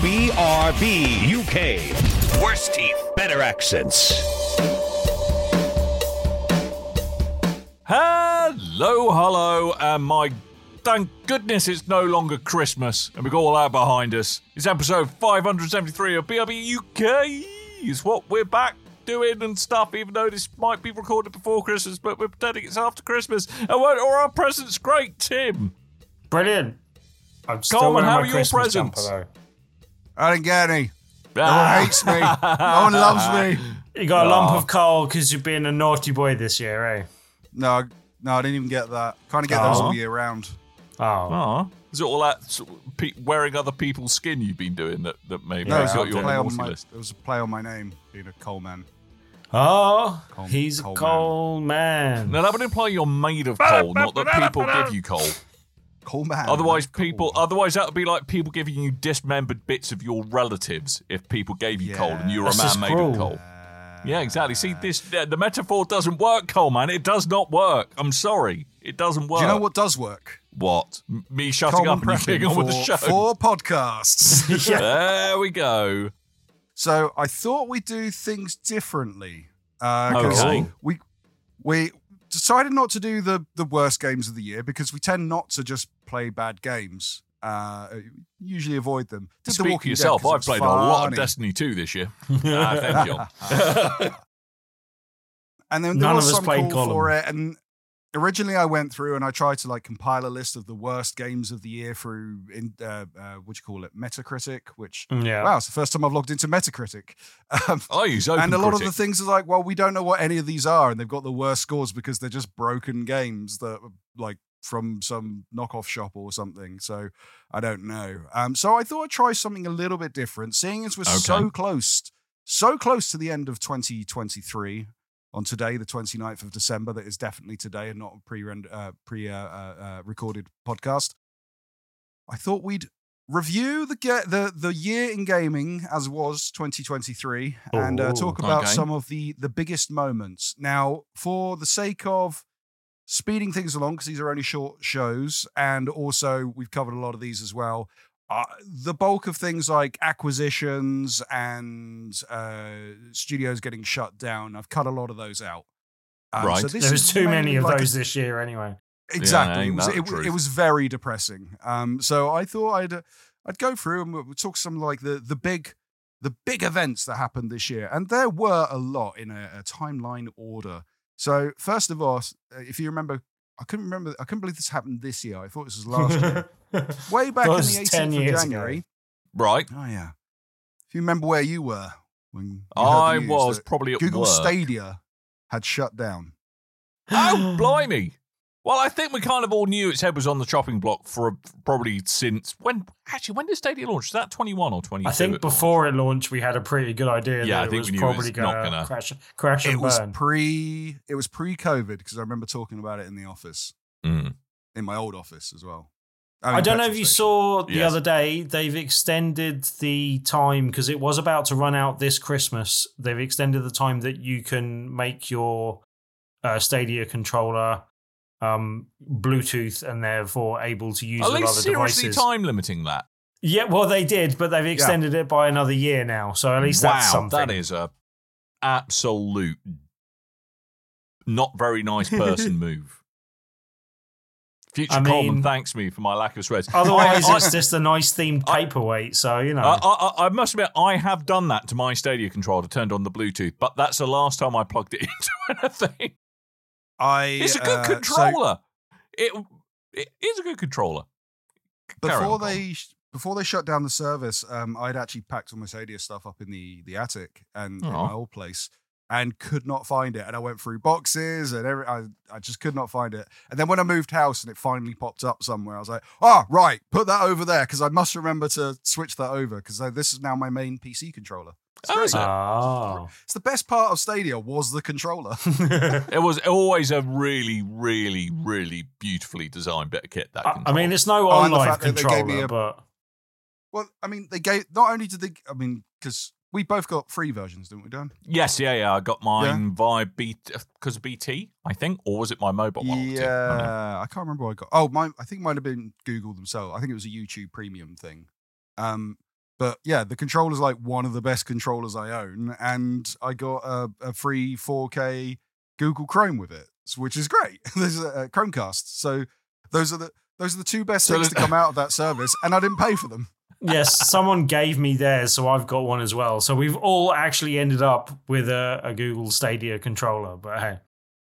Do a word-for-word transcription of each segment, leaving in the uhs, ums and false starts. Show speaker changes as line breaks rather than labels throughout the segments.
B R B U K. Worse teeth, better accents.
Hello, hello, and my thank goodness it's no longer Christmas, and we've got all that behind us. It's episode five hundred seventy-three of B R B U K. Is what we're back doing and stuff, even though this might be recorded before Christmas, but we're pretending it's after Christmas. And what are our presents great, Tim?
Brilliant. I'm still
Coleman,
wearing
how
my
are your
Christmas
presents?
jumper,
I didn't get any. No
Ah.
one hates me. No one loves me.
though. You got a lump
Oh.
of coal because you're being a naughty boy this year, eh?
No, no, I didn't even get that. Kind of get those all year round.
Oh.
Oh, is it all that sort of pe- wearing other people's skin you've been doing that, that maybe
No, it
got
was,
you
a
on
play
the
on
naughty
my,
list?
it was a play on my name, being a coal man.
Oh,
Coal-
he's
coal
a coal man.
Now that would imply you're made of coal, not that people give you coal.
Coal man.
Otherwise,
Coal.
people. Otherwise, that would be like people giving you dismembered bits of your relatives. If people gave you
Yeah.
coal and you were
That's
a man
just
made
cruel.
of coal. Yeah, exactly. See, this the, the metaphor doesn't work, Coal man. It does not work. I'm sorry, it doesn't work.
Do you know what does work?
What? M- Me shutting
Coleman
up and you getting
prepping
on with the
for,
show.
for podcasts.
There we go.
So I thought we'd do things differently. Uh, 'cause
Okay.
We we decided not to do the the worst games of the year because we tend not to just play bad games. Uh, usually avoid them. Did The
Speak for
Walking Dead
yourself.
'cause it
I've
was
played a lot of
funny.
Destiny two this year. Ah, thank you.
And then there
None
was
of us
some
played
call for
Gollum.
it. And originally I went through and I tried to like compile a list of the worst games of the year through, in uh, uh, what do you call it, Metacritic, which,
Yeah.
wow, it's the first time I've logged into Metacritic. Um,
I use open
and a lot of
critic.
the things are like, well, we don't know what any of these are. And they've got the worst scores because they're just broken games that are like from some knockoff shop or something. So I don't know. Um, so I thought I'd try something a little bit different, seeing as we're so
Okay.
close, so close to the end of twenty twenty-three on today, the twenty-ninth of December. That is definitely today and not a pre uh, pre uh, uh, uh, recorded podcast. I thought we'd review the ge- the the year in gaming as was twenty twenty-three and uh,
Ooh,
talk about
okay.
some of the the biggest moments. Now, for the sake of speeding things along, because these are only short shows, and also we've covered a lot of these as well. Uh, the bulk of things like acquisitions and uh, studios getting shut down, I've cut a lot of those out. Um,
Right.
So this
There was
is
too many
mainly
of
like a-
those this year anyway.
Exactly.
ain't
it, was,
that the
it,
truth?
it was very depressing. Um, so I thought I'd uh, I'd go through and we'll talk some like the the big the big events that happened this year, and there were a lot in a, a timeline order. So first of all, uh, if you remember, I couldn't remember. I couldn't believe this happened this year. I thought this was last year. Way back in
That was
the
ten
eighteenth of
years
January.
ago.
Right.
Oh yeah. If you remember where you were when you heard the
I
news
was
that
probably at
Google
work.
Stadia had shut down.
Oh, blimey. Well, I think we kind of all knew its head was on the chopping block for probably since when. Actually, when did Stadia launch? Is that twenty-one or twenty-two?
I think before it launched, we had a pretty good idea
Yeah, I
that
think
it was
we knew it was
probably
not
going to
gonna-
crash, crash and
It was
burn.
pre. It was pre-COVID because I remember talking about it in the office,
Mm.
in my old office as well.
I don't know if you saw the
Yes.
other day, they've extended the time because it was about to run out this Christmas. They've extended the time that you can make your uh, Stadia controller um, Bluetooth and therefore able to use
At
with
least
other
seriously
devices.
time limiting that.
Yeah, well, they did, but they've extended it by another year now. So at least
wow,
that's something.
that is a absolute not very nice person move. Future
I mean-
Coleman thanks me for my lack of swears.
Otherwise,
I,
it's just a nice themed paperweight. So, you know.
I, I, I must admit, I have done that to my Stadia controller, turned on the Bluetooth, but that's the last time I plugged it into anything.
I.
It's a good
uh, so
controller. it it is a good controller. Carry
before
on,
they before they shut down the service, um, I'd actually packed all my Stadia stuff up in the the attic and in
Aw.
my old place, and could not find it. And I went through boxes and every, I I just could not find it. And then when I moved house and it finally popped up somewhere, I was like, oh right, put that over there because I must remember to switch that over because this is now my main P C controller. It's
Oh,
great.
is it?
Oh.
It's the best part of Stadia was the controller.
It was always a really, really, really beautifully designed bit of kit. That
I, I
controller.
mean, it's no
Oh, and the
online
fact that they gave
controller,
me a-
but
Well, I mean, they gave not only did they. I mean, because we both got free versions, didn't we, Dan?
yes, yeah, yeah. I got mine via B because of B T, I think, or was it my mobile one? I don't know.
Yeah, I can't remember what I got. Oh, mine. I think mine have been Google themselves. I think it was a YouTube Premium thing. Um, But yeah, the controller's like one of the best controllers I own, and I got a, a free four K Google Chrome with it, which is great. There's a, a Chromecast, so those are the those are the two best
So
things to come out of that service, and I didn't pay for them.
Yes, someone gave me theirs, so I've got one as well. So we've all actually ended up with a, a Google Stadia controller. But hey,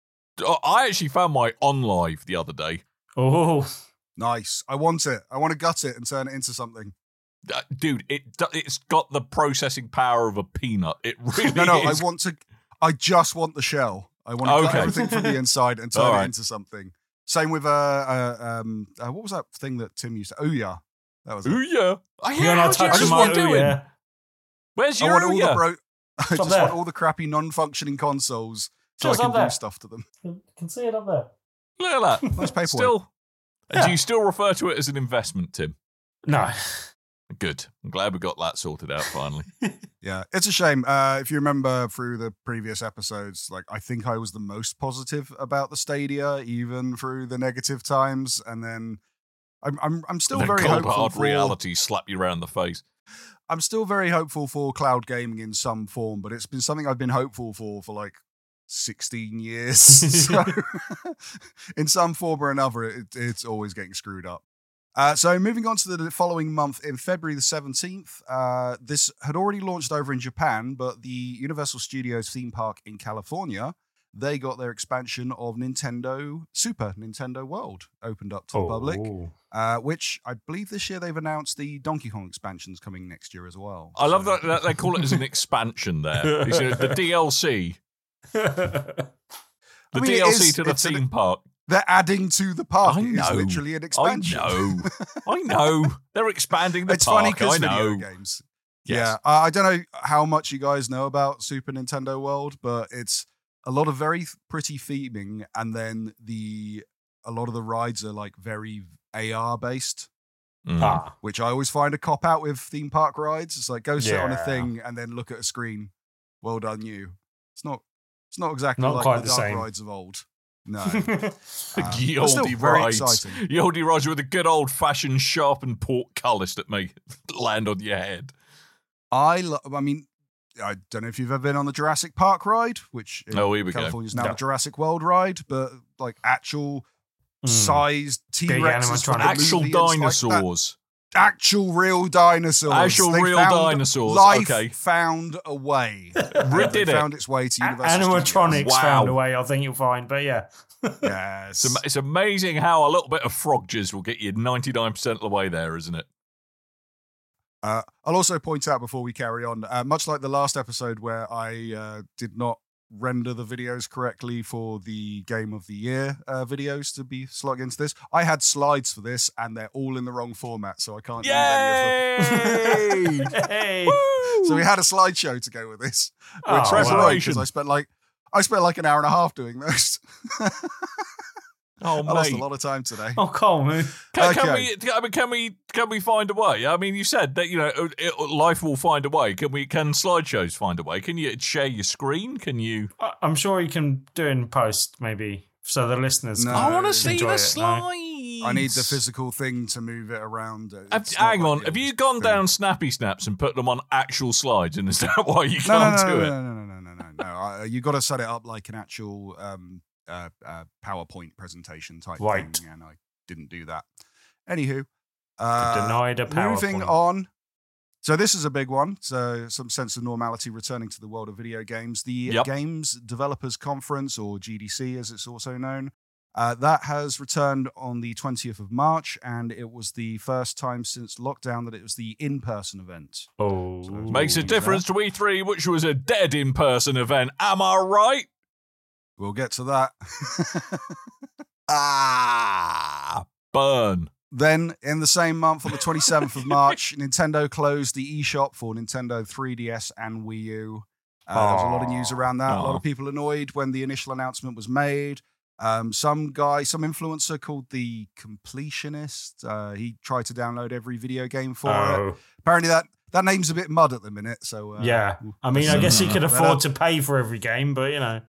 I actually found my OnLive the other day.
oh,
Nice. I want it. I want to gut it and turn it into something.
Uh, dude, it it's got the processing power of a peanut. It really
No, no,
is.
I want to. I just want the shell. I want to
Okay.
cut everything from the inside and turn
All
it
right.
into something. Same with uh, uh um uh, what was that thing that Tim used? To, Ouya. That was it.
Ooh yeah. Oh, yeah.
you're not
how's your
touching
just
my
want
Ouya doing?
yeah.
Where's
I
your
want all the
Ouya?
bro. I just
up there.
want all the crappy non-functioning consoles so
Just
I
up
can do
there.
stuff to them.
You can see it up there.
Look at that.
Nice paperweight.
Still,
Yeah.
do you still refer to it as an investment, Tim?
No.
Good. I'm glad we got that sorted out finally.
Yeah, it's a shame. Uh, if you remember through the previous episodes, like I think I was the most positive about the Stadia, even through the negative times, and then I'm I'm I'm still
And then
very
cold
hopeful
hard
for
reality slap you around the face.
I'm still very hopeful for cloud gaming in some form, but it's been something I've been hopeful for for like sixteen years. So in some form or another, it, it's always getting screwed up. Uh, so moving on to the following month, in February the seventeenth, uh, this had already launched over in Japan, but the Universal Studios theme park in California, they got their expansion of Nintendo Super Nintendo World opened up to the public,
Oh.
uh, which I believe this year they've announced the Donkey Kong expansion's coming next year as well.
I love
So-
that, that they call it as an expansion there. It's, uh, the D L C. The
I mean, it
D L C
is-
to the
it's an-
theme park.
They're adding to the park.
I
It is
know.
literally an
I
expansion.
know. I know. They're expanding the
It's funny
park.
because
I know.
video games.
Yes.
Yeah, uh, I don't know how much you guys know about Super Nintendo World, but it's a lot of very th- pretty theming, and then the a lot of the rides are like very A R based,
Mm.
Ah.
which I always find a cop out with theme park rides. It's like go sit on a
Yeah.
thing and then look at a screen. Well done, you. It's not. It's not exactly
Not
like
quite
the
the
dark
same.
rides of old. No.
The
Um, but
Yoldy
still very
rides.
exciting.
Yoldy rides with a good old fashioned sharpened portcullis that may land on your head.
I lo- I mean, I don't know if you've ever been on the Jurassic Park ride, which in
Oh, here we go.
California is now
No.
the Jurassic World ride, but like actual
Mm.
sized T Rexes from
animatronic.
the
Actual
movie and stuff like that.
dinosaurs.
Actual real dinosaurs.
Actual
They
real
found-
dinosaurs,
Life
okay.
found a way.
Re-
They
did it.
found its way to
A-
Universal
Animatronics
Wow.
found a way, I think you'll find. But yeah.
Studios. Yes.
It's, am- it's amazing how a little bit of frog jizz will get you ninety-nine percent of the way there, isn't it?
Uh, I'll also point out before we carry on, uh, much like the last episode where I uh, did not render the videos correctly for the Game of the Year uh, videos to be slotted into this, I had slides for this and they're all in the wrong format, so I can't use any of them.
Yay!
Hey.
So we had a slideshow to go with this, which
Oh,
was great
preparation.
because I spent like I spent like an hour and a half doing those.
Oh,
I lost a
mate.
lot of time today.
Oh, cool, man.
Can, can
Okay.
we? I mean, can we? Can we find a way? I mean, you said that you know it, it- life will find a way. Can we? Can slideshows find a way? Can you share your screen? Can you?
I- I'm sure you can do it in post, maybe, so the listeners.
No.
can
I wanna
enjoy
see
it,
the
no?
slides.
I need the physical thing to move it around.
Have,
It's not
hang
like
on.
the
Have
old
you gone
thing.
down Snappy Snaps and put them on actual slides? And is that why you
No, no,
can't
no,
do
no,
it?
no, no, no, no, no, no, no. Uh, you got to set it up like an actual um, uh, uh, PowerPoint presentation type
Right.
thing, and I didn't do that. Anywho, uh,
Denied a
moving
PowerPoint.
on. So this is a big one. So some sense of normality returning to the world of video games. The
Yep.
Games Developers Conference, or G D C as it's also known, uh, that has returned on the twentieth of March, and it was the first time since lockdown that it was the in-person event.
Oh,
So-
Makes a
Ooh,
difference to E three, which was a dead in-person event. Am I right?
We'll get to that.
Ah, burn.
Then, in the same month, on the twenty-seventh of March, Nintendo closed the eShop for Nintendo three D S and Wii U. Uh, there was a lot of news around that. A lot
Aw.
of people annoyed when the initial announcement was made. Um, some guy, some influencer called the Completionist, uh, he tried to download every video game for it.
Oh,
Apparently, that, that name's a bit mud at the minute. So uh,
yeah.
we'll-
I mean, I guess he could
But, uh,
afford to pay for every game, but you know.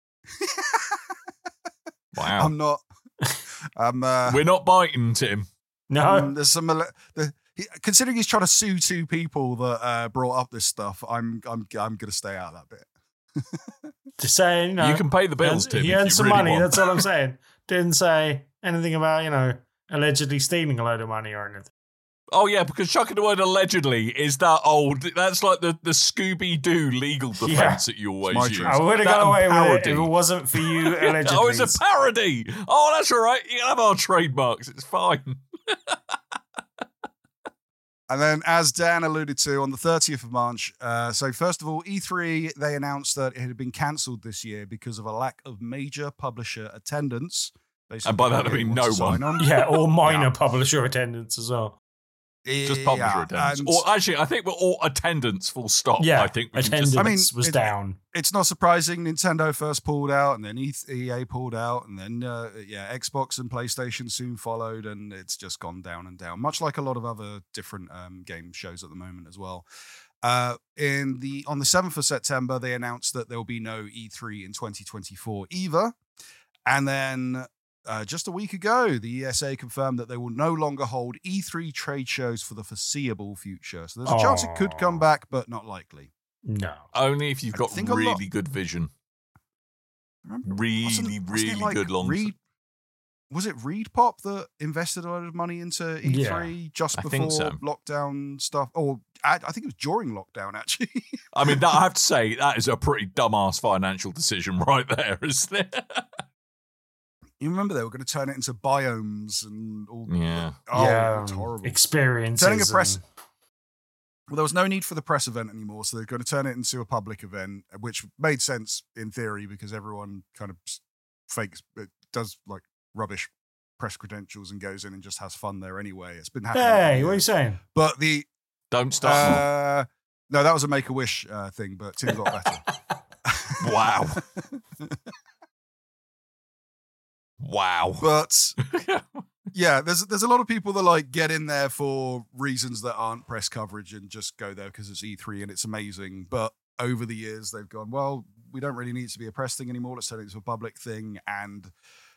Wow.
I'm not. I'm. Uh,
We're not biting, Tim.
No.
Um, there's some. ele- The, he, considering he's trying to sue two people that uh, brought up this stuff, I'm I'm I'm gonna stay out of that bit.
Just saying, you, know,
You can pay the bills,
he
Tim.
He
if
earned
you
some
really
money.
want.
That's all I'm saying. Didn't say anything about you know allegedly stealing a load of money or anything.
Oh, yeah, because chucking the word allegedly is that old. That's like the, the Scooby-Doo legal defense
Yeah.
that you always
my
use.
truth.
I would have
That
got away
and
with it
parody.
if it wasn't for you allegedly.
Oh, it's a parody. Oh, that's all right. You can have our trademarks. It's fine.
And then, as Dan alluded to, on the thirtieth of March, uh, so first of all, E three, they announced that it had been cancelled this year because of a lack of major publisher attendance. Basically,
And by that, I
nobody
mean
wants to
no
sign on.
Yeah, or minor
Yeah.
publisher attendance as well.
Just publisher
Yeah,
attendance.
and
Or actually, I think we're all attendance full stop.
Yeah,
I think we can
attendance
just.
I mean,
was
it-
down.
it's not surprising. Nintendo first pulled out, and then E A pulled out, and then uh, yeah, Xbox and PlayStation soon followed, and it's just gone down and down, much like a lot of other different um, game shows at the moment as well. Uh, in the on the seventh of September, they announced that there will be no E three in twenty twenty-four either, and then. Uh, just a week ago, the E S A confirmed that they will no longer hold E three trade shows for the foreseeable future. So there's a chance it could come
Aw.
back, but not likely.
No.
Only if you've
I
got
think a lot-
really good vision.
Remember,
Really,
wasn't- wasn't it
really
like
good long.
Reed, was it Reed Pop that invested a lot of money into E three
Yeah,
just
I
before
think so.
lockdown stuff? Or I, I think it was during lockdown, actually.
I mean, that, I have to say, that is a pretty dumbass financial decision right there, isn't it?
You remember they were going to turn it into biomes and all.
Yeah.
Oh,
yeah,
it's horrible.
experiences.
Turning a press-
and-
Well, there was no need for the press event anymore, so they're going to turn it into a public event, which made sense in theory because everyone kind of s- fakes, it does like rubbish press credentials and goes in and just has fun there anyway. It's been happening. for
Hey, what are you
years.
saying?
But the
Don't start.
uh, no, that was a Make a Wish uh, thing, but Tim got better.
Wow. Wow.
But yeah, there's there's a lot of people that like get in there for reasons that aren't press coverage and just go there because it's E three and it's amazing. But over the years, they've gone, well, we don't really need it to be a press thing anymore. Let's turn it into a public thing. And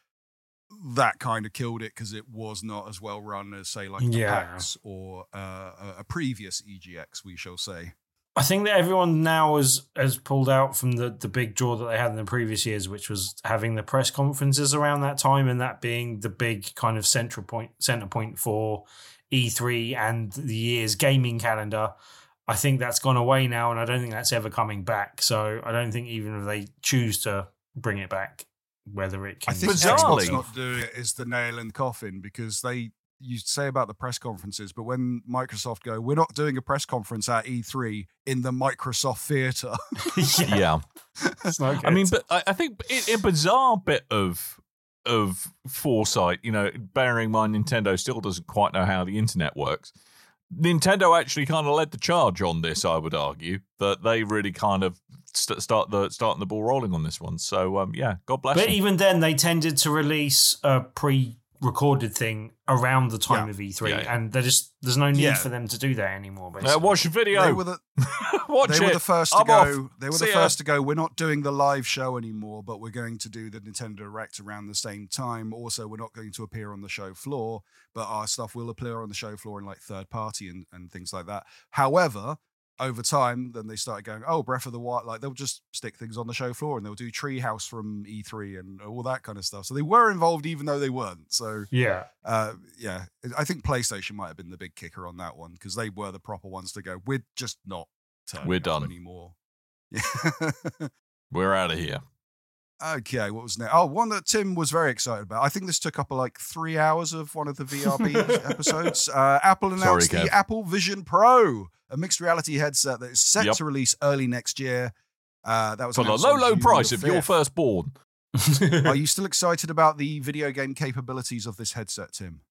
that kind of killed it because it was not as well run as, say, like the
Yeah.
PAX or uh, a- a previous E G X, we shall say.
I think that everyone now has, has pulled out from the, the big draw that they had in the previous years, which was having the press conferences around that time and that being the big kind of central point, center point for E three and the year's gaming calendar. I think that's gone away now, and I don't think that's ever coming back. So I don't think even if they choose to bring it back, whether it can.
I think
Bizarrely.
Xbox not doing it is the nail in the coffin because they you say about the press conferences, but when Microsoft go, we're not doing a press conference at E three in the Microsoft Theatre.
yeah,
Yeah.
it's not
I mean,
good.
but I, I think a, a bizarre bit of of foresight, you know, bearing in mind Nintendo still doesn't quite know how the internet works. Nintendo actually kind of led the charge on this, I would argue, that they really kind of st- start the starting the ball rolling on this one. So, um, yeah, God bless
But
them.
even then, they tended to release a pre-recorded thing around the time
Yeah.
of E three,
Yeah, yeah.
and there just there's no need
Yeah.
for them to do that anymore. Basically.
Uh, watch the video.
They were the
watch
they
it.
were the first to
I'm
go.
off.
They were
See
the
ya.
first to go. We're not doing the live show anymore, but we're going to do the Nintendo Direct around the same time. Also, we're not going to appear on the show floor, but our stuff will appear on the show floor in like third party and, and things like that. However, over time, then they started going, oh, Breath of the Wild, like they'll just stick things on the show floor and they'll do Treehouse from E three and all that kind of stuff. So they were involved even though they weren't. So
yeah,
uh, yeah, I think PlayStation might have been the big kicker on that one because they were the proper ones to go, we're just not turning
We're
up
done.
anymore. Yeah.
We're out of here.
Okay, what was next? Oh, one that Tim was very excited about. I think this took up like three hours of one of the V R B episodes. Uh, Apple announced
Sorry,
the
Kev.
Apple Vision Pro, a mixed reality headset that is set
Yep.
to release early next year. Uh, that was
For the
announced
low,
on
low
June
price
the
of your
fifth.
firstborn.
Are you still excited about the video game capabilities of this headset, Tim?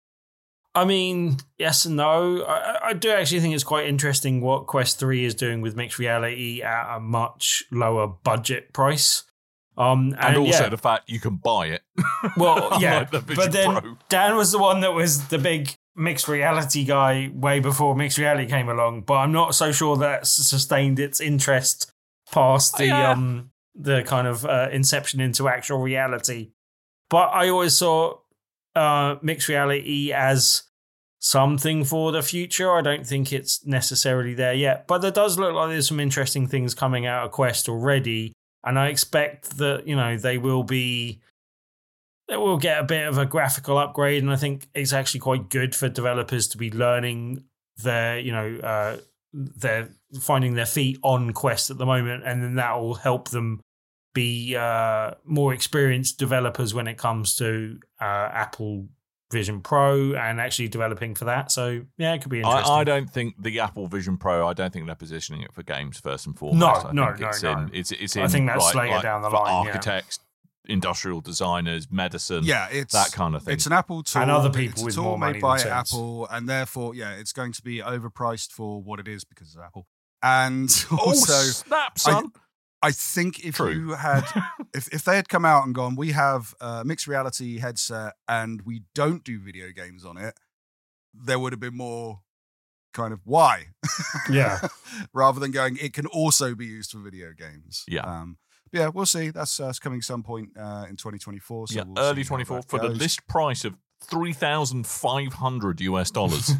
I mean, yes and no. I, I do actually think it's quite interesting what Quest three is doing with mixed reality at a much lower budget price. Um,
And, also
yeah.
the fact you can buy it.
Well, yeah,
Unlike the Vision
but then
Pro.
Dan was the one that was the big mixed reality guy way before mixed reality came along. But I'm not so sure that's sustained its interest past the
Yeah.
um the kind of uh, inception into actual reality. But I always saw uh, mixed reality as something for the future. I don't think it's necessarily there yet, but there does look like there's some interesting things coming out of Quest already, and I expect that, you know, they will be they will get a bit of a graphical upgrade, and I think it's actually quite good for developers to be learning their, you know, uh, their finding their feet on Quest at the moment, and then that will help them be uh, more experienced developers when it comes to uh, Apple Vision Pro and actually developing for that. So yeah, it could be interesting.
I, I don't think the Apple Vision Pro, I don't think they're positioning it for games first and foremost.
No,
I
no,
think
no,
it's
no.
In, it's, it's in,
I think that's
like,
later
like
down the
for
line, yeah.
architects, industrial designers, medicine,
Yeah, it's
that kind of thing.
It's an Apple tool.
And other people
it's a
with
tool
more
made
money
by
themselves.
Apple, and therefore, yeah, it's going to be overpriced for what it is because of Apple. And
oh,
also,
snap, son.
I think if
True.
you had, if, if they had come out and gone, we have a mixed reality headset and we don't do video games on it, there would have been more kind of why.
Yeah.
Rather than going, it can also be used for video games.
Yeah.
Um, but yeah, we'll see. That's uh, coming some point uh, in twenty twenty-four. So
yeah,
we'll
early
see how
twenty-four
that
for the
goes.
list price of three thousand five hundred US dollars.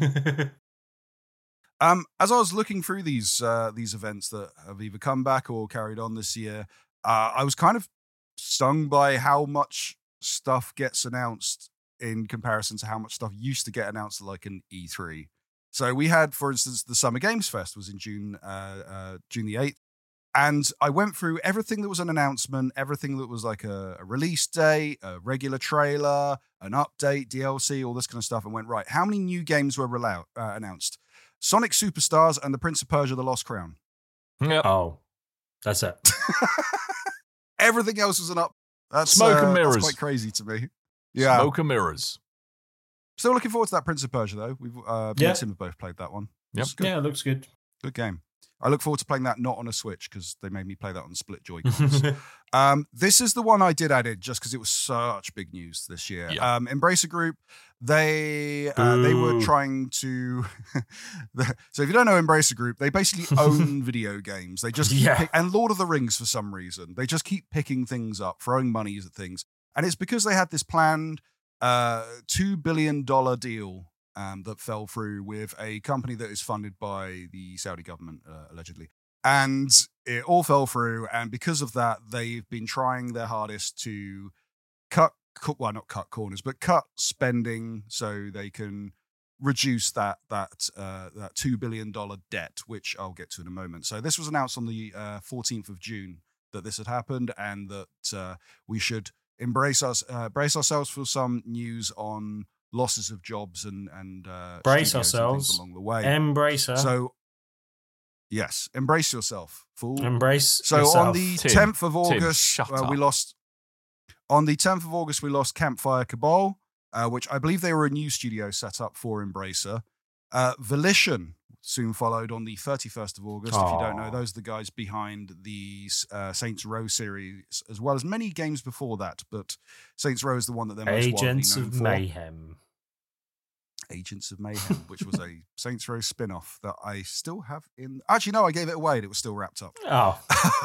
Um, as I was looking through these uh, these events that have either come back or carried on this year, uh, I was kind of stung by how much stuff gets announced in comparison to how much stuff used to get announced at like an E three. So we had, for instance, the Summer Games Fest was in June uh, uh, June the eighth, and I went through everything that was an announcement, everything that was like a, a release date, a regular trailer, an update, D L C, all this kind of stuff, and went, right, how many new games were rela- uh, announced? Sonic Superstars and The Prince of Persia: The Lost Crown.
Yep.
Oh, that's it.
Everything else was an up. That's,
Smoke and
uh,
mirrors.
That's quite crazy to me. Yeah.
Smoke and mirrors.
Still looking forward to that Prince of Persia, though. We've uh, me
Yeah.
and Tim have both played that one.
Yep.
It's good.
Yeah, it looks good.
Good game. I look forward to playing that not on a Switch because they made me play that on split Joy-Cons. um, this is the one I did add in just because it was such big news this year.
Yeah.
Um, Embracer Group, they uh, they were
Boo.
trying to. So if you don't know Embracer Group, they basically own video games. They just keep
Yeah.
pick- and Lord of the Rings for some reason. They just keep picking things up, throwing monies at things, and it's because they had this planned uh, two billion dollar deal. Um, that fell through with a company that is funded by the Saudi government, uh, allegedly. And it all fell through. And because of that, they've been trying their hardest to cut, cut well, not cut corners, but cut spending so they can reduce that that uh, that two billion dollars debt, which I'll get to in a moment. So this was announced on the uh, fourteenth of June that this had happened and that uh, we should embrace us, uh, brace ourselves for some news on losses of jobs and and uh,
Brace
studios and things
ourselves.
along the way.
Embrace her.
So, yes, embrace yourself, fool.
Embrace
So
yourself.
on the
Tim,
tenth of
Tim,
August,
shut
uh, we
up.
lost. On the tenth of August, we lost Campfire Cabal, uh, which I believe they were a new studio set up for Embracer. Uh, Volition soon followed on the thirty-first of August. If you don't know,
Aw.
those are the guys behind the uh, Saints Row series, as well as many games before that. But Saints Row is the one that they're most
Agents
widely known
of
for.
Mayhem.
Agents of Mayhem, which was a Saints Row spin-off that I still have in. Actually, no, I gave it away and it was still wrapped up.
Oh,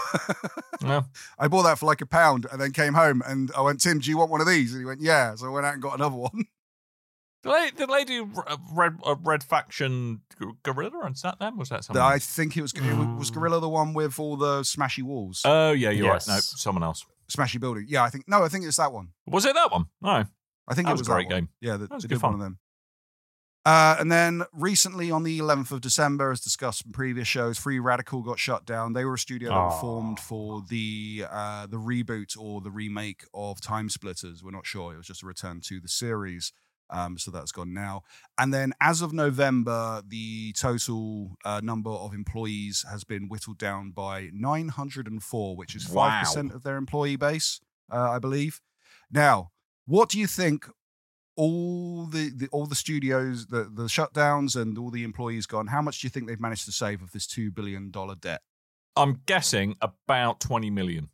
Yeah.
I bought that for like a pound and then came home and I went, Tim, do you want one of these? And he went, yeah. So I went out and got another one.
Did they, did they do a Red, a Red Faction Gorilla? Is that them? Was that someone
I
else?
think it was, it was Gorilla the one with all the smashy walls,
Oh, yeah, you're
Yes.
right. No, someone else.
smashy building. Yeah, I think, no, I think it's that one.
Was it that one? No.
I think
That
it
was
was
a great
that one.
game.
Yeah, the,
That was
they
good
did
fun.
one of them. Uh, and then recently on the eleventh of December, as discussed in previous shows, Free Radical got shut down. They were a studio that were
Aw.
formed for the uh, the reboot or the remake of Time Splitters. We're not sure. It was just a return to the series. Um, so that's gone now. And then as of November, the total uh, number of employees has been whittled down by nine hundred four, which is five percent
Wow.
of their employee base, uh, I believe. Now, what do you think all the, the all the studios, the, the shutdowns and all the employees gone, how much do you think they've managed to save of this two billion dollars debt?
I'm guessing about twenty million.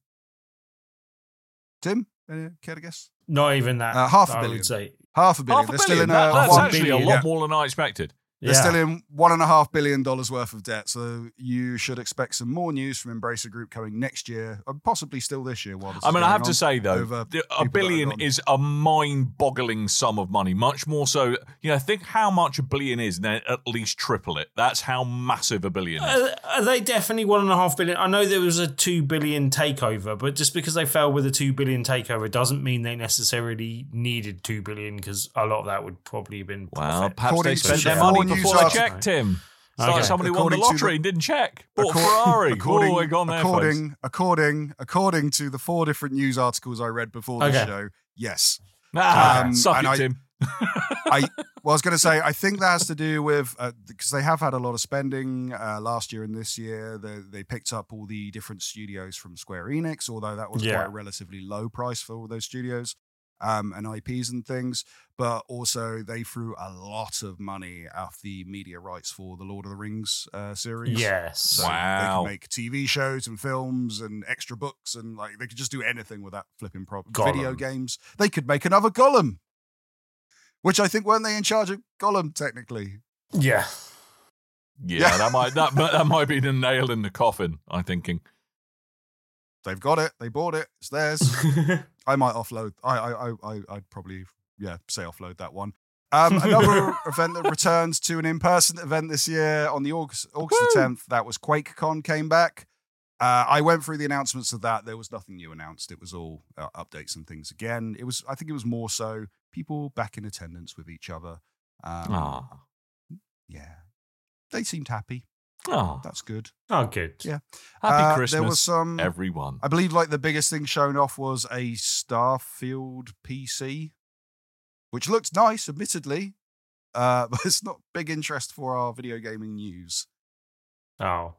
Tim, uh, care to guess?
not even that.
Uh, half a
I
billion.
would say.
Half a billion.
Half a
They're
billion.
still in
That-
a
that's
one
actually
billion.
a lot
Yeah.
more than I expected.
They're
Yeah.
still in one and a half billion dollars worth of debt, so you should expect some more news from Embracer Group coming next year, or possibly still this year. While this
I
is
mean, I
going
have to
on,
say, though,
over
the-
people
a
that are
billion
gone.
is a mind-boggling sum of money. Much more so, you know, think how much a billion is, and then at least triple it. That's how massive a billion is.
Uh, are they definitely one and a half billion? I know there was a two billion takeover, but just because they fell with a two billion takeover doesn't mean they necessarily needed two billion, because a lot of that would probably have been
Well,
profit.
perhaps
According
they
to
spent their
four
money
news
before they
articles-
checked him. It's like
Okay.
somebody won the
According to
lottery
the-
and didn't check. Bought a
Accor-
Ferrari.
According,
oh, we're gone there, folks.
according, according, according to the four different news articles I read before the
Okay.
show, yes.
Ah,
Um,
suck
and
it,
I-
Tim.
I well, I was going to say, I think that has to do with uh, because they have had a lot of spending uh, last year and this year. They, they picked up all the different studios from Square Enix, although that was
Yeah.
quite a relatively low price for all those studios um, and I Ps and things. But also, they threw a lot of money off the media rights for the Lord of the Rings uh, series.
Yes.
So they
Wow.
can make T V shows and films and extra books, and like they could just do anything with that flipping prop.
Gollum.
Video games. They could make another Gollum, which I think weren't they in charge of Gollum technically?
Yeah.
Yeah,
Yeah.
that might that that might be the nail in the coffin. I'm thinking.
They've got it. They bought it. It's theirs. I might offload. I I I I I'd probably yeah say offload that one. Um, another event that returns to an in-person event this year on the August August the tenth. That was QuakeCon came back. Uh, I went through the announcements of that. There was nothing new announced. It was all uh, updates and things again. It was I think it was more so people back in attendance with each other. Um,
Ah,
Yeah, they seemed happy.
ah,
That's good.
Oh, good.
Yeah.
happy
Uh,
Christmas,
There was some.
everyone.
I believe like the biggest thing shown off was a Starfield P C, which looked nice, admittedly, uh, but it's not big interest for our video gaming news.
Oh.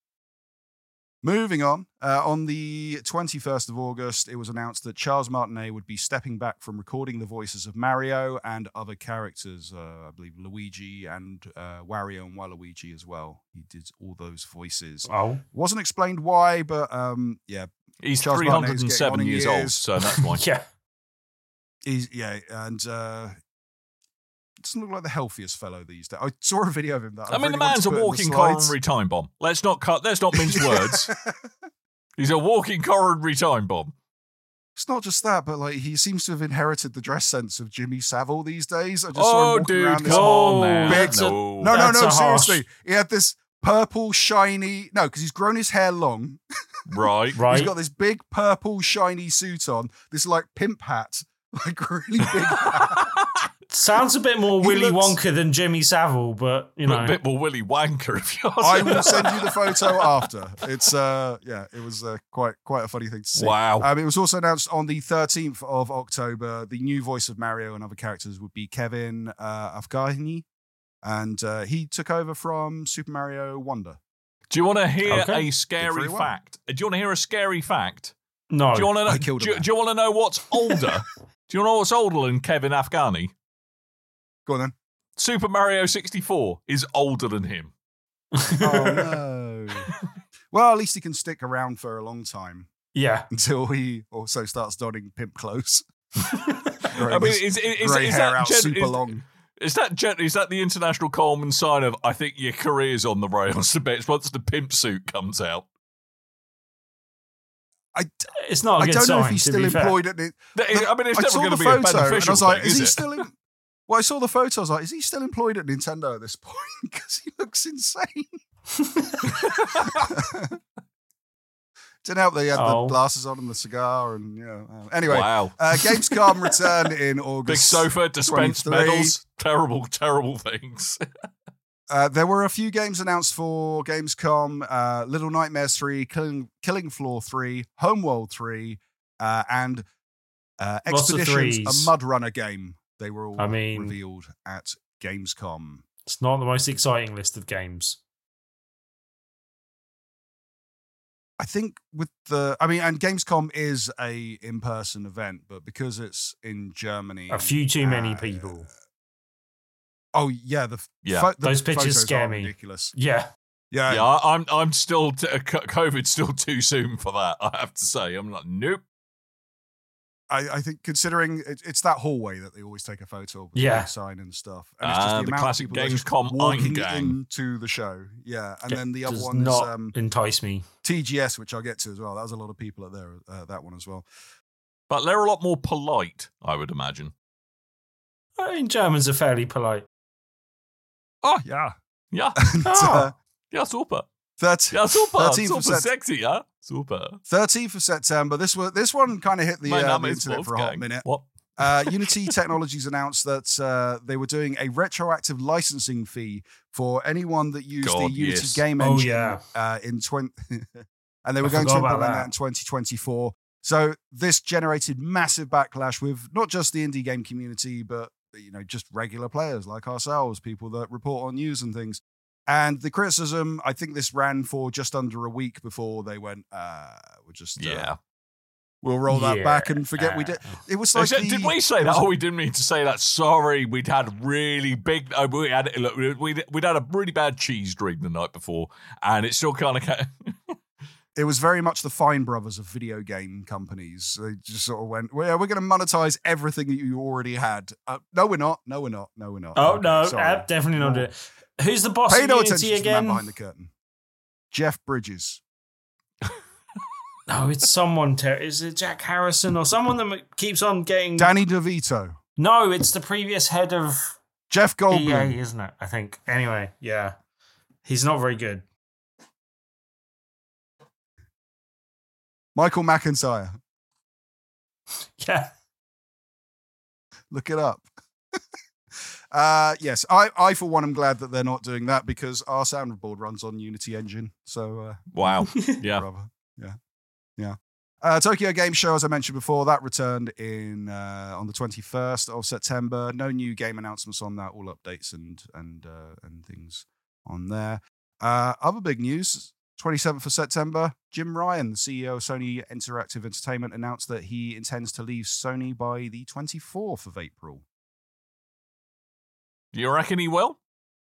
Moving on, uh, on the twenty-first of August, it was announced that Charles Martinet would be stepping back from recording the voices of Mario and other characters. Uh, I believe Luigi and uh, Wario and Waluigi as well. He did all those voices.
Oh.
Wasn't explained why, but um, yeah,
He's
Charles
three
Martinet
hundred
is
and
getting
seven
on in
years old,
years.
so that's why.
Yeah.
he's yeah, and uh, doesn't look like the healthiest fellow these days. I saw a video of him. That
I mean,
really
the
wanted
man's
to
a
put in the
walking
slides.
coronary time bomb. Let's not cut. Let's not mince words. He's a walking coronary time bomb.
It's not just that, but like he seems to have inherited the dress sense of Jimmy Savile these days. I just saw
Oh,
him walking
dude,
around
come
this
on now.
big-
That's a-
No.
No, no,
That's
no,
a harsh-
seriously. He had this purple, shiny. No, because he's grown his hair long.
Right.
Right.
He's got this big purple, shiny suit on. This like pimp hat, like really big hat.
Sounds a bit more
He
Willy
looks-
Wonka than Jimmy Savile, but, you know.
A bit more Willy Wanker if you're
I will send you the photo after. It's uh, yeah, it was uh, quite quite a funny thing to see.
Wow.
Um, it was also announced on the thirteenth of October. The new voice of Mario and other characters would be Kevin uh, Afghani, and uh, he took over from Super Mario Wonder.
Do you want to hear
Okay.
a scary
very well.
fact? Do you want to hear a scary fact?
No.
Do you want to know?
I killed a
do, you-
man.
do you want to know what's older? Do you know what's older than Kevin Afghani?
Go on then.
Super Mario sixty-four is older than him.
Oh no. Well, at least he can stick around for a long time
Yeah.
until he also starts donning pimp clothes.
I mean, is, is, is,
Grey
is
hair
that
out
gen-
super
is,
long.
Is that gen- is that the international Coleman sign of I think your career's on the rails a bit once the pimp suit comes out?
I,
It's not a
I
good
don't
sign,
know if he's
to
still
be fair.
employed at it.
I mean, it's
I
never
saw
going to
the
be a
photo and I
beneficial
was like,
thing,
is
is
he
it?
still in? Well, I saw the photo. I was like, is he still employed at Nintendo at this point? Because he looks insane. Didn't help that he had
Oh.
the glasses on and the cigar and yeah. uh, Anyway,
Wow.
uh, Gamescom returned in
Big
August.
sofa, dispense
twenty-three.
medals. Terrible, terrible things.
Uh, there were a few games announced for Gamescom: uh, Little Nightmares three, Killing, Killing Floor three, Homeworld three, uh, and uh,
Lots of
Expeditions,
threes.
a Mud Runner game. They were all
I mean-
revealed at Gamescom.
It's not the most exciting list of games.
I think with the, I mean, and Gamescom is a in-person event, but because it's in Germany,
A few too many
uh,
people.
Oh yeah, the
Yeah.
pho- the
Those pictures
photos
scare
are
me.
ridiculous.
Yeah.
Yeah,
Yeah, I, I'm I'm still t- uh, co- COVID's still too soon for that. I have to say, I'm like, nope.
I, I think considering it, it's that hallway that they always take a photo of with
Yeah.
the sign and stuff. And it's
Ah,
just the,
the
amount
classic
of people that are just
Gamescom
walking
Eingang.
into the show. Yeah. And
It
then the other
does
one
not
is um,
entice me.
T G S, which I'll get to as well. That was a lot of people at there, uh, that one as well.
But they're a lot more polite, I would imagine.
I mean, Germans are fairly polite.
Oh, yeah.
Yeah.
And, uh,
Ah.
Ja, super.
thirteenth
Ja, super.
thirteenth
Super
of Sept-
sexy, ja? Super.
thirteenth of September. This one, this one kind of hit the,
My
uh,
name
the
is
internet for a hot
Wolfgang.
minute.
What?
Uh, Unity Technologies announced that uh, they were doing a retroactive licensing fee for anyone that used
God,
the Unity
yes.
game
Oh,
engine
yeah.
uh, in twenty, and they were
I
going to
forgot about
implement that.
that.
in twenty twenty-four. So this generated massive backlash with not just the indie game community, but you know, just regular players like ourselves, people that report on news and things. And the criticism, I think this ran for just under a week before they went, uh, we'll just, uh,
Yeah.
we'll roll that
Yeah.
back and forget we did. It was like,
Except,
the-
did we say
it
that?
was-
Oh, we didn't mean to say that. Sorry, we'd had really big. Uh, we had look, we'd, we'd had a really bad cheese dream the night before, and it still kind of.
It was very much the Fine Brothers of video game companies. They just sort of went, well, yeah, we're going to monetize everything that you already had. Uh, no, we're not. No, we're not. No, we're not.
Oh,
Okay,
no,
sorry.
uh, definitely not
Well,
it. Who's the boss
Pay
of
no
Unity
attention to the man
again?
behind the curtain. Jeff Bridges.
No, it's someone. Ter- is it Jack Harrison or someone that keeps on getting?
Danny DeVito.
No, it's the previous head of
Jeff
E A,
Goldblum.
isn't it? I think. Anyway, yeah, he's not very good.
Michael McIntyre.
Yeah,
Look it up. uh, yes, I, I, for one, am glad that they're not doing that because our soundboard runs on Unity Engine. So, uh,
Wow. Yeah.
brother. Yeah. Yeah. Uh, Tokyo Game Show, as I mentioned before, that returned in uh, on the twenty-first of September. No new game announcements on that. All updates and and uh, and things on there. Uh, other big news: twenty-seventh of September. Jim Ryan, the C E O of Sony Interactive Entertainment, announced that he intends to leave Sony by the twenty-fourth of April.
Do you reckon he will?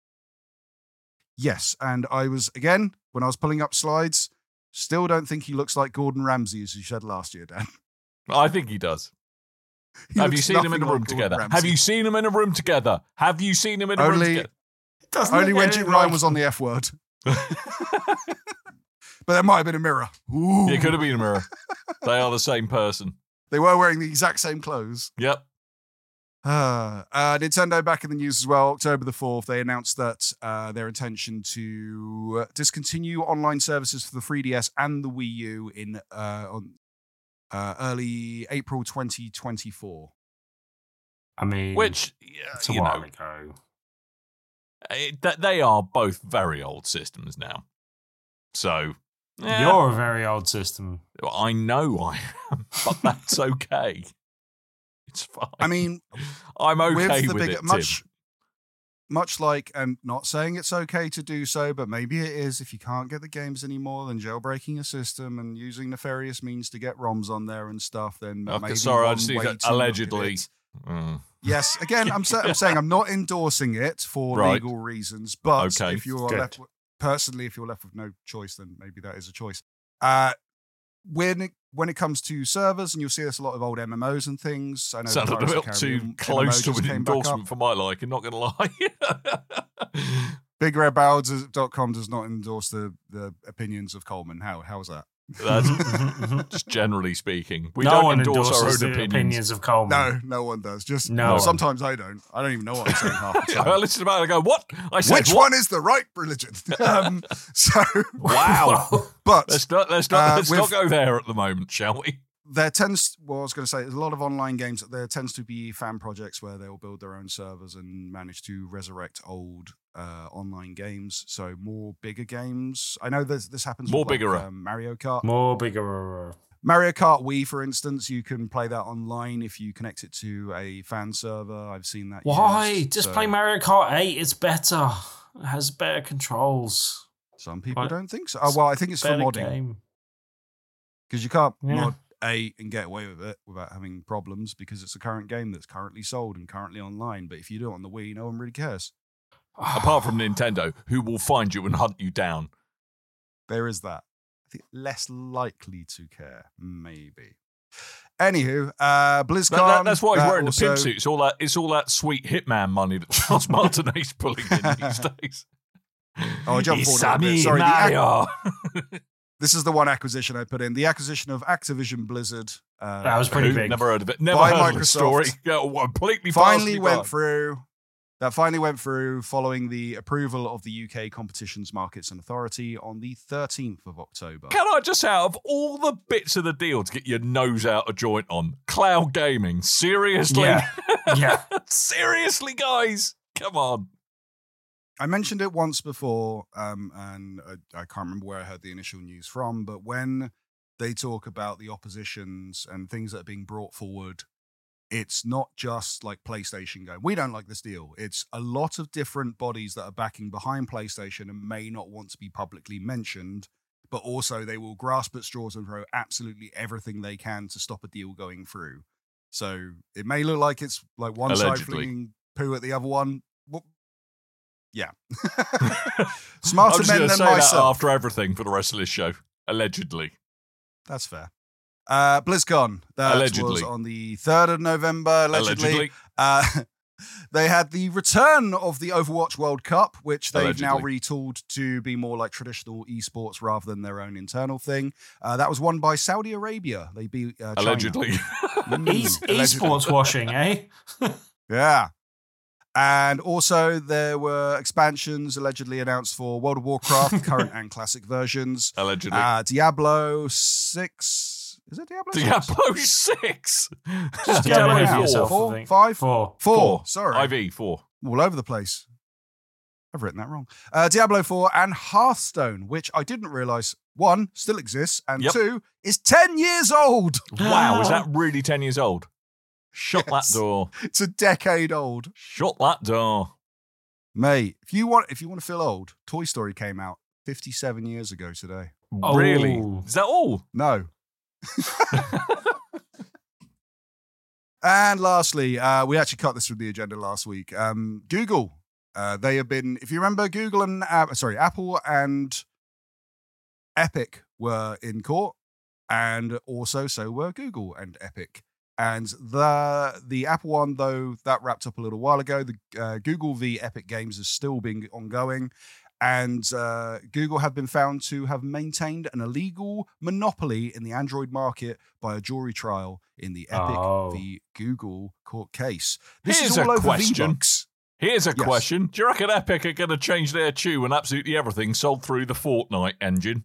Yes, and I was again when I was pulling up slides. Still don't think he looks like Gordon Ramsay as you said last year, Dan.
I think he does.
He
Have you
looks
seen him in
nothing
a
like
room
Gordon
together?
Ramsay.
Have you seen him in a room together? Have you seen him in a room
Only-
together?
Doesn't
Only
look
when
anything
Jim Ryan
like
was
him.
on the F word. But there might have been a mirror. Ooh.
It could have been a mirror. They are the same person.
They were wearing the exact same clothes.
Yep.
Uh, uh, Nintendo back in the news as well. October the fourth, they announced that uh, their intention to uh, discontinue online services for the three D S and the Wii U in uh, on uh, early April twenty twenty-four.
I mean,
Which, yeah,
it's a
you
while
know,
ago.
it, that they are both very old systems now. So, yeah,
You're a very old system.
I know I am, but that's okay. It's fine.
I mean,
I'm okay
with
with,
the big,
it,
much,
Tim.
much like, and not saying it's okay to do so, but maybe it is if you can't get the games anymore, then jailbreaking a system and using nefarious means to get ROMs on there and stuff. Then
Okay,
maybe
sorry, I
one
just need
way
to-
to look at
allegedly.
it-
Mm.
Yes, again, I'm, sa- I'm saying I'm not endorsing it for
Right.
legal reasons, but
Okay,
if you're
good.
left with, personally, if you're left with no choice, then maybe that is a choice. Uh, when it, when it comes to servers, and you'll see this a lot of old M M Os and things. I know the
Sounded a
Pirates of
bit
the
too
Caribbean
close to
M M O just
an
came back up.
endorsement for my liking, not going to lie.
big red barrels dot com does not endorse the, the opinions of Coleman. How How is that?
That's
Mhm, mhm.
just generally speaking. We
no
don't
one
endorse our
endorses
own
the
opinions.
opinions of Coleman.
No, no one does. Just
No
well,
one.
sometimes I don't. I don't even know what I'm saying half the
I
time.
listen about it and go, what? I said,
Which
what?
one is the right religion? um, so,
Wow.
but
Let's not, let's not,
Uh,
let's
with-
not go there at the moment, shall we?
there tends, well, I was going to say, there's a lot of online games that there tends to be fan projects where they'll build their own servers and manage to resurrect old uh, online games. So more bigger games. I know this this happens
More
with like,
bigger.
um, Mario Kart.
More bigger.
Mario Kart Wii, for instance, you can play that online if you connect it to a fan server. I've seen that.
Why?
used,
Just
so
play Mario Kart eight. It's better. It has better controls.
Some people
Like,
don't think so. Oh, well, I think it's for
Better
modding
game.
because you can't
Yeah.
mod eight and get away with it without having problems because it's a current game that's currently sold and currently online. But if you do it on the Wii, no one really cares.
Apart from Nintendo, who will find you and hunt you down.
There is that. I think less likely to care, maybe. Anywho, uh, BlizzCon.
That, that, that's why he's
that
wearing
also,
the pimp suit. It's all that. It's all that sweet hitman money that Charles Martinet's pulling in these days.
Oh, jump forward a bit. Sorry, the
Mario.
ac- this is the one acquisition I put in. The acquisition of Activision Blizzard. Uh,
That was pretty
Who?
big.
Never heard of it. Never
By
heard of the
Microsoft.
story. Yeah, completely
finally
passed me
went
by.
through. That finally went through following the approval of the U K Competitions Markets and Authority on the thirteenth of October.
Can I just, out of all the bits of the deal to get your nose out of joint on, cloud gaming? Seriously?
Yeah. Yeah.
Seriously, guys? Come on.
I mentioned it once before, um, and I, I can't remember where I heard the initial news from, but when they talk about the oppositions and things that are being brought forward, it's not just like PlayStation going, we don't like this deal. It's a lot of different bodies that are backing behind PlayStation and may not want to be publicly mentioned, but also they will grasp at straws and throw absolutely everything they can to stop a deal going through. So it may look like it's like one
Allegedly.
side flinging poo at the other one. Well, yeah. Smarter
I'm just
men
going to
than
say that
myself.
after everything for the rest of this show. Allegedly.
That's fair. Uh, BlizzCon. That
Allegedly.
was on the third of November, allegedly.
Allegedly.
Uh, they had the return of the Overwatch World Cup, which they've now
Allegedly.
retooled to be more like traditional esports rather than their own internal thing. Uh, that was won by Saudi Arabia. They beat uh, China.
Allegedly.
Mm,
E-
allegedly.
esports washing, eh?
Yeah. And also there were expansions allegedly announced for World of Warcraft, current and classic versions.
Allegedly.
Uh, Diablo six. Is it Diablo six?
Diablo six.
Just get
Diablo
ahead of
four.
yourself, I
Four?
think.
Five?
Four.
Four.
Four.
Sorry.
I V four.
I'm all over the place. I've written that wrong. Uh, Diablo four and Hearthstone, which I didn't realize, one, still exists, and
Yep.
two, is ten years old.
Wow, is that really ten years old? Shut
Yes.
that door.
It's a decade old.
Shut that door.
Mate, if you want if you want to feel old, Toy Story came out fifty-seven years ago today.
Oh.
Really? Is that all?
No. And lastly, uh, we actually cut this from the agenda last week. Um, Google, uh, they have been, if you remember, Google and, uh, sorry, Apple and Epic were in court, and also so were Google and Epic. And the the Apple one, though, that wrapped up a little while ago. The uh, Google v Epic Games is still being ongoing. And uh, Google have been found to have maintained an illegal monopoly in the Android market by a jury trial in the Epic
Oh.
v Google court case. This
Here's
is all
a
over
question.
V-Bucks.
Here's a
Yes.
question. Do you reckon Epic are going to change their tune and absolutely everything sold through the Fortnite engine?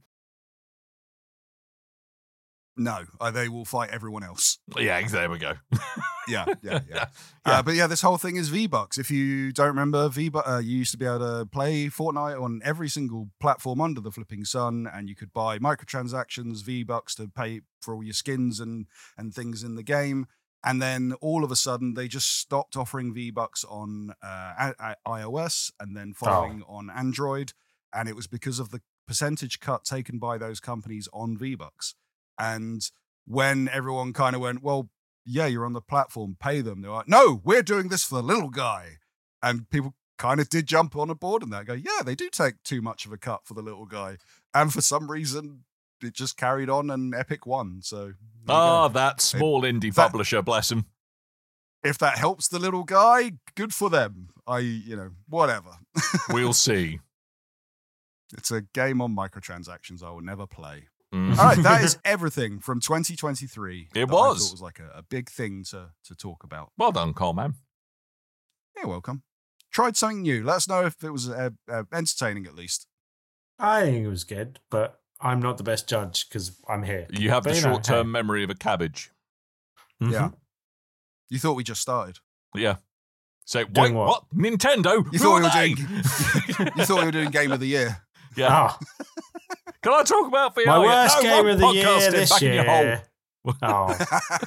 No, uh, they will fight everyone else.
Yeah, there we go.
Yeah, yeah, yeah.
Yeah.
Uh, but yeah, this whole thing is V-Bucks. If you don't remember, V uh, you used to be able to play Fortnite on every single platform under the flipping sun, and you could buy microtransactions, V-Bucks to pay for all your skins and and things in the game. And then all of a sudden, they just stopped offering V-Bucks on uh, I- I- iOS and then following on Android. And it was because of the percentage cut taken by those companies on V-Bucks. And when everyone kind of went, well, yeah, you're on the platform, pay them. They're like, no, we're doing this for the little guy. And people kind of did jump on a board and that go, yeah, they do take too much of a cut for the little guy. And for some reason, it just carried on and Epic won. So there you
Ah,
go.
that small indie
that-
publisher, bless him.
If that helps the little guy, good for them. I, you know, whatever.
We'll see.
It's a game on microtransactions I will never play.
Mm.
All right, that is everything from twenty twenty-three.
It
that I
was.
thought was like a, a big thing to to talk about.
Well done, Coleman.
You're welcome. Tried something new. Let us know if it was uh, uh, entertaining at least.
I think it was good, but I'm not the best judge because I'm here.
You have
But
the
you know,
short-term
hey.
memory of a cabbage.
Mhm.
Yeah. You thought we just started.
Yeah. So, wait,
Doing
what?
what?
Nintendo?
You
Who
thought
are
we were
they?
doing. You thought we were doing Game of the Year.
Yeah.
Ah,
Can I talk about V R?
my worst
No,
game
I'm
of the year
podcasting
this
back in your hole.
year. Oh,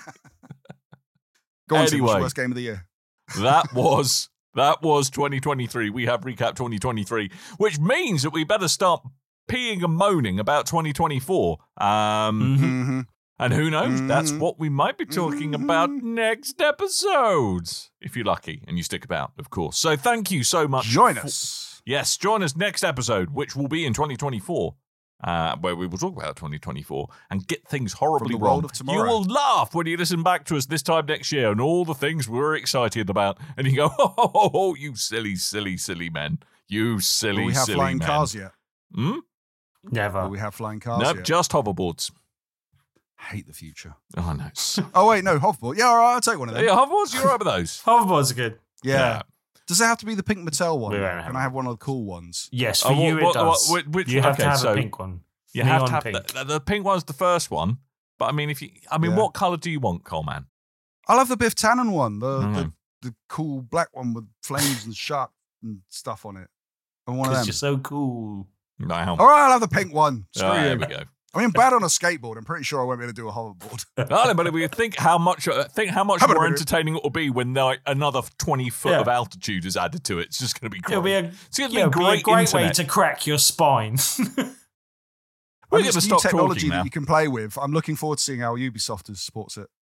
Go on, Tim, what's
Anyway.
your worst game of the year?
That was that was twenty twenty-three. We have recapped twenty twenty-three, which means that we better start peeing and moaning about twenty twenty-four. Um,
Mhm.
Mm-hmm.
and who knows? That's
Mhm.
what we might be talking about next episode, if you're lucky and you stick about, of course. So thank you so much.
Join
for-
us.
Yes, join us next episode, which will be in twenty twenty-four. uh, where we will talk about twenty twenty-four and get things horribly
From the
wrong.
world of tomorrow.
You will laugh when you listen back to us this time next year and all the things we're excited about. And you go, oh, oh, oh, oh you silly, silly, silly men. You silly,
Do we have
silly
flying
men.
cars yet?
Hmm?
Never.
Do we have flying cars
Nope,
yet?
just hoverboards.
Hate the future.
Oh, no.
Oh, wait, no, hoverboard. Yeah, all right, I'll take one of them.
Yeah, hoverboards, you're right with those.
Hoverboards are good.
Yeah. Does it have to be the pink Mattel one?
We won't have
Can I have one of the cool ones?
Yes, for
Oh,
you
what-
it
what-
does.
what- which-
you have
okay,
to have
so
a pink one.
You
Neon
have to have
pink.
the, the pink one's the first one. But I mean, if you, I mean,
Yeah.
what colour do you want, Coleman?
I'll have the Biff Tannen one, the,
Mhm.
the the cool black one with flames and shark and stuff on it. I want one of
Because
them.
you're so cool.
No.
All right, I'll have the pink one. Screw
Ah, there
you.
we go.
I mean, bad on a skateboard. I'm pretty sure I won't be able to do a hoverboard.
No, but we think how much uh, think how much
How about
more
a bit-
entertaining it will be when like another twenty foot
Yeah.
of altitude is added to it. It's just going to be great.
It'll be a,
it's going to
yeah,
be
it'll be
great,
a great way
internet.
to crack your spine.
We're
I mean,
going
it's
to
new
stop
technology
talking
that
now.
you can play with. I'm looking forward to seeing how Ubisoft supports it.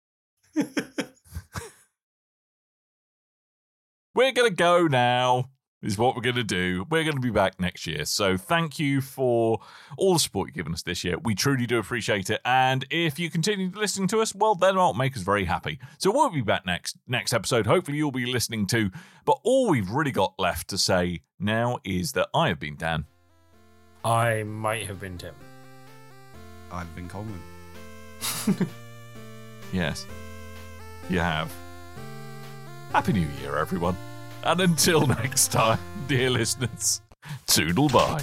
We're going to go now. Is what we're going to do. We're going to be back next year. So thank you for all the support you've given us this year. We truly do appreciate it. And if you continue listening to us, well, then it'll make us very happy. So we'll be back next next episode. Hopefully you'll be listening too. But all we've really got left to say now is that I have been Dan.
I might have been Tim.
I've been Coleman.
Yes, you have. Happy New Year, everyone. And until next time, dear listeners, toodle bye.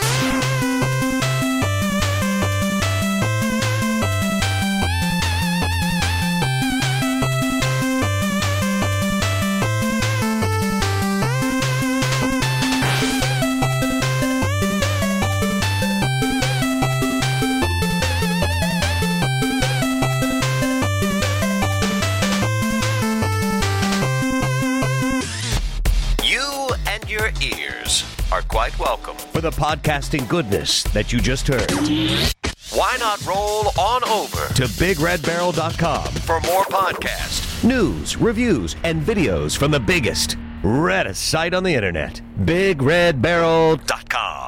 You and your ears are quite welcome for the podcasting goodness that you just heard. Why not roll on over to big red barrel dot com for more podcasts, news, reviews, and videos from the biggest, reddest site on the internet, big red barrel dot com.